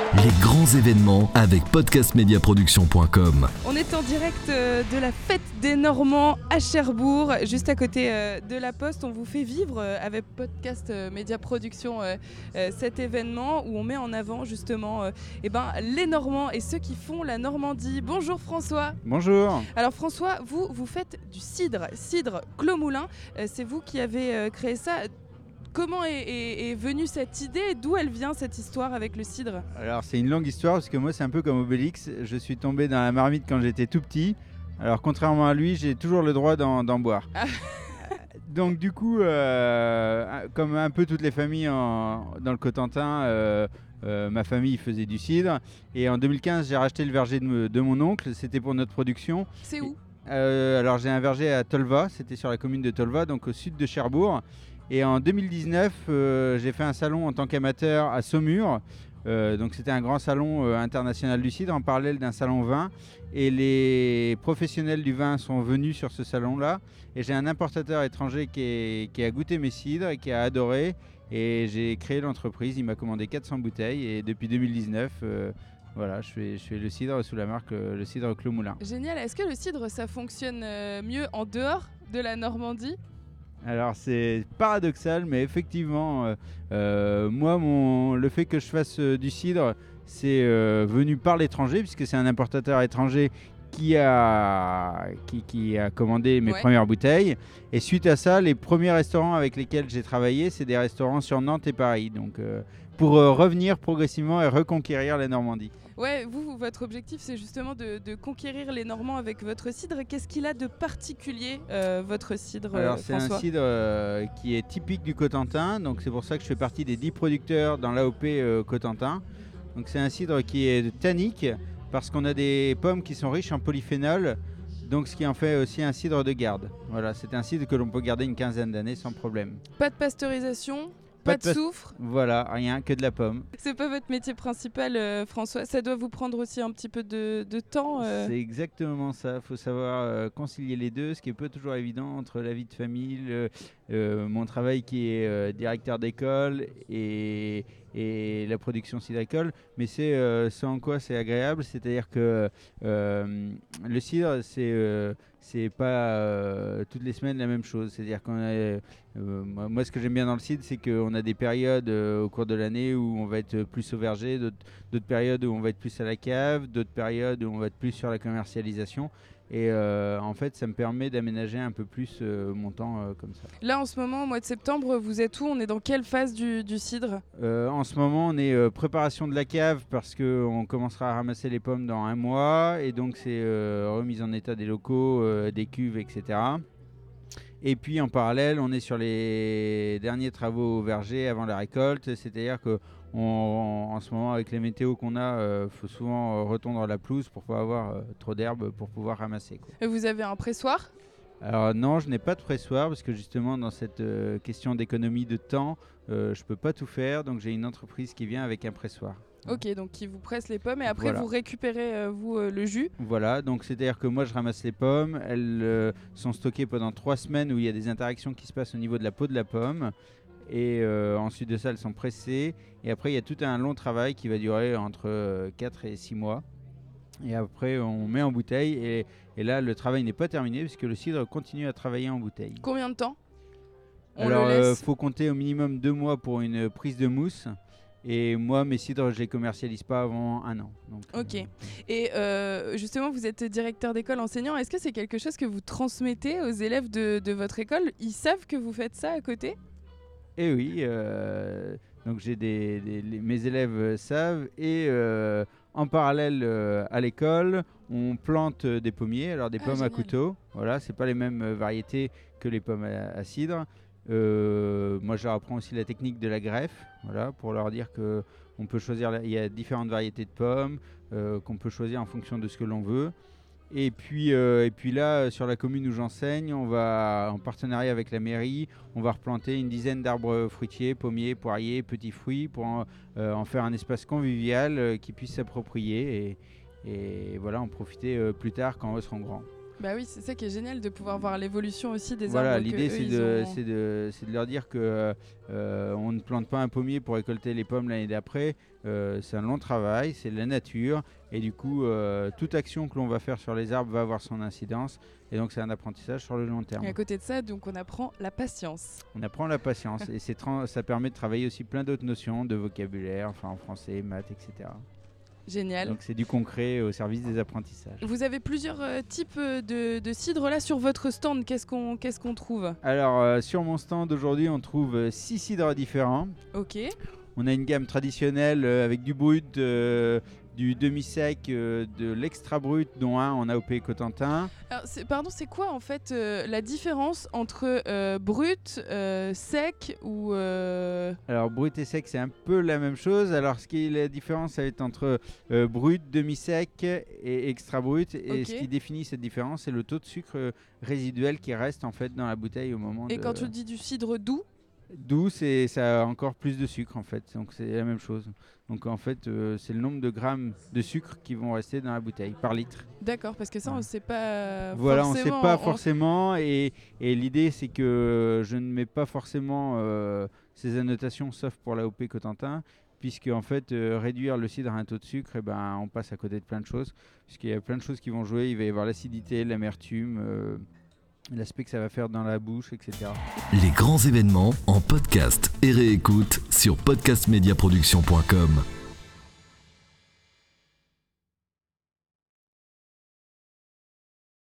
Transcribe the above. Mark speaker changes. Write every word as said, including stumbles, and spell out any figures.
Speaker 1: Les grands événements avec podcast média production point com.
Speaker 2: On est en direct de la fête des Normands à Cherbourg, juste à côté de la Poste. On vous fait vivre avec Podcast Média Production cet événement où on met en avant justement eh ben, les Normands et ceux qui font la Normandie. Bonjour François.
Speaker 3: Bonjour.
Speaker 2: Alors François, vous, vous faites du cidre, cidre Clos Moulin. C'est vous qui avez créé ça. Comment est, est, est venue cette idée? D'où elle vient cette histoire avec le cidre?
Speaker 3: Alors c'est une longue histoire parce que moi c'est un peu comme Obélix. Je suis tombé dans la marmite quand j'étais tout petit. Alors contrairement à lui, j'ai toujours le droit d'en, d'en boire. Ah. Donc du coup, euh, comme un peu toutes les familles en, dans le Cotentin, euh, euh, ma famille faisait du cidre. Et en deux mille quinze, j'ai racheté le verger de, me, de mon oncle. C'était pour notre production.
Speaker 2: C'est où?
Speaker 3: euh, Alors j'ai un verger à Tolva. C'était sur la commune de Tolva, donc au sud de Cherbourg. Et en deux mille dix-neuf, euh, j'ai fait un salon en tant qu'amateur à Saumur. Euh, donc c'était un grand salon euh, international du cidre en parallèle d'un salon vin. Et les professionnels du vin sont venus sur ce salon-là. Et j'ai un importateur étranger qui, est, qui a goûté mes cidres et qui a adoré. Et j'ai créé l'entreprise. Il m'a commandé quatre cents bouteilles. Et depuis deux mille dix-neuf, euh, voilà, je fais, je fais le cidre sous la marque euh, le cidre Clos Moulin.
Speaker 2: Génial. Est-ce que le cidre, ça fonctionne mieux en dehors de la Normandie ?
Speaker 3: Alors c'est paradoxal, mais effectivement, euh, euh, moi, mon, le fait que je fasse euh, du cidre, c'est euh, venu par l'étranger, puisque c'est un importateur étranger qui a, qui, qui a commandé mes ouais. premières bouteilles. Et suite à ça, les premiers restaurants avec lesquels j'ai travaillé, c'est des restaurants sur Nantes et Paris. Donc euh, pour euh, revenir progressivement et reconquérir la Normandie.
Speaker 2: Ouais, vous, votre objectif, c'est justement de, de conquérir les Normands avec votre cidre. Qu'est-ce qu'il a de particulier, euh, votre cidre,
Speaker 3: Alors, c'est
Speaker 2: François ?
Speaker 3: un cidre euh, qui est typique du Cotentin. Donc, c'est pour ça que je fais partie des dix producteurs dans l'A O P euh, Cotentin. Donc, c'est un cidre qui est tannique parce qu'on a des pommes qui sont riches en polyphénol. Donc, ce qui en fait aussi un cidre de garde. Voilà, c'est un cidre que l'on peut garder une quinzaine d'années sans problème.
Speaker 2: Pas de pasteurisation ? Pas, pas de soufre.
Speaker 3: Voilà, rien, que de la pomme.
Speaker 2: C'est pas votre métier principal, euh, François. Ça doit vous prendre aussi un petit peu de, de temps. Euh...
Speaker 3: C'est exactement ça. Il faut savoir euh, concilier les deux, ce qui est pas toujours évident entre la vie de famille, le, euh, mon travail qui est euh, directeur d'école et, et la production cidricole. Mais c'est euh, ce en quoi c'est agréable, c'est-à-dire que euh, le cidre, c'est euh, c'est pas euh, toutes les semaines la même chose. C'est-à-dire qu'on a, euh, moi, ce que j'aime bien dans le cidre, c'est qu'on a des périodes euh, au cours de l'année où on va être plus au verger, d'autres, d'autres périodes où on va être plus à la cave, d'autres périodes où on va être plus sur la commercialisation. Et euh, en fait, ça me permet d'aménager un peu plus euh, mon temps euh, comme ça.
Speaker 2: Là, en ce moment, au mois de septembre, vous êtes où? On est dans quelle phase du, du cidre?
Speaker 3: euh, En ce moment, on est euh, préparation de la cave parce qu'on commencera à ramasser les pommes dans un mois. Et donc, c'est euh, remise en état des locaux, euh, des cuves, et cetera. Et puis, en parallèle, on est sur les derniers travaux au verger avant la récolte. C'est-à-dire que On, en ce moment, avec les météos qu'on a, il euh, faut souvent euh, retondre la pelouse pour pas avoir euh, trop d'herbe pour pouvoir ramasser, quoi.
Speaker 2: Et vous avez un pressoir ?
Speaker 3: Alors non, je n'ai pas de pressoir parce que justement dans cette euh, question d'économie de temps, euh, je peux pas tout faire. Donc j'ai une entreprise qui vient avec un pressoir.
Speaker 2: Ok, donc qui vous presse les pommes et après
Speaker 3: voilà.
Speaker 2: vous récupérez euh, vous euh, le jus.
Speaker 3: Voilà, donc c'est-à-dire que moi je ramasse les pommes, elles euh, sont stockées pendant trois semaines où il y a des interactions qui se passent au niveau de la peau de la pomme. Et euh, ensuite de ça, elles sont pressées. Et après, il y a tout un long travail qui va durer entre euh, quatre et six mois. Et après, on met en bouteille. Et, et là, le travail n'est pas terminé puisque le cidre continue à travailler en bouteille.
Speaker 2: Combien de temps on
Speaker 3: Alors, il euh,
Speaker 2: faut
Speaker 3: compter au minimum deux mois pour une prise de mousse. Et moi, mes cidres, je les commercialise pas avant un an. Donc,
Speaker 2: ok.
Speaker 3: Euh...
Speaker 2: Et euh, justement, vous êtes directeur d'école, enseignant. Est-ce que c'est quelque chose que vous transmettez aux élèves de, de votre école? Ils savent que vous faites ça à côté?
Speaker 3: Eh oui, euh, donc j'ai des, des les, mes élèves savent et euh, en parallèle euh, à l'école, on plante des pommiers, alors des ah, pommes génial. À couteau. Voilà, c'est pas les mêmes variétés que les pommes à, à cidre. Euh, moi, je leur apprends aussi la technique de la greffe, voilà, pour leur dire que on peut choisir. Il y a différentes variétés de pommes euh, qu'on peut choisir en fonction de ce que l'on veut. Et puis, euh, et puis là, sur la commune où j'enseigne, on va, en partenariat avec la mairie, on va replanter une dizaine d'arbres fruitiers, pommiers, poiriers, petits fruits, pour en, euh, en faire un espace convivial euh, qui puisse s'approprier et, et voilà, en profiter euh, plus tard quand eux seront grands.
Speaker 2: Bah oui, c'est ça qui est génial de pouvoir voir l'évolution aussi des
Speaker 3: Voilà,
Speaker 2: arbres.
Speaker 3: l'idée
Speaker 2: que eux,
Speaker 3: c'est
Speaker 2: ils
Speaker 3: de,
Speaker 2: ont...
Speaker 3: c'est, de, c'est de leur dire que euh, on ne plante pas un pommier pour récolter les pommes l'année d'après. Euh, c'est un long travail, c'est de la nature. Et du coup, euh, toute action que l'on va faire sur les arbres va avoir son incidence. Et donc c'est un apprentissage sur le long terme.
Speaker 2: Et à côté de ça, donc on apprend la patience.
Speaker 3: On apprend la patience. Et c'est tra- ça permet de travailler aussi plein d'autres notions de vocabulaire, enfin en français, maths, et cetera.
Speaker 2: Génial.
Speaker 3: Donc c'est du concret au service des apprentissages.
Speaker 2: Vous avez plusieurs euh, types de, de cidres là sur votre stand. Qu'est-ce qu'on, qu'est-ce qu'on trouve?
Speaker 3: Alors euh, sur mon stand aujourd'hui, on trouve euh, six cidres différents.
Speaker 2: Ok.
Speaker 3: On a une gamme traditionnelle euh, avec du brut, euh, du demi-sec, euh, de l'extra brut, dont un en A O P Cotentin.
Speaker 2: Alors, c'est, pardon, c'est quoi en fait euh, la différence entre euh, brut, euh, sec ou... Euh...
Speaker 3: Alors brut et sec, c'est un peu la même chose. Alors ce qui est la différence, ça va être entre euh, brut, demi-sec et extra brut. Et
Speaker 2: Ok.
Speaker 3: ce qui définit cette différence, c'est le taux de sucre euh, résiduel qui reste en fait dans la bouteille au moment
Speaker 2: Et
Speaker 3: de...
Speaker 2: quand tu dis du cidre doux,
Speaker 3: Doux, c'est, ça a encore plus de sucre en fait, donc c'est la même chose. Donc en fait, euh, c'est le nombre de grammes de sucre qui vont rester dans la bouteille par litre.
Speaker 2: d'accord, parce que ça
Speaker 3: Ouais.
Speaker 2: on ne sait pas
Speaker 3: Voilà, on ne sait
Speaker 2: forcément.
Speaker 3: pas
Speaker 2: on-
Speaker 3: forcément, et, et l'idée c'est que je ne mets pas forcément euh, ces annotations, sauf pour l'A O P Cotentin, puisque en fait, euh, réduire le cidre à un taux de sucre, eh ben, on passe à côté de plein de choses, puisqu'il y a plein de choses qui vont jouer, il va y avoir l'acidité, l'amertume, euh, l'aspect que ça va faire dans la bouche, et cetera.
Speaker 1: Les grands événements en podcast et réécoute sur podcast media production point com.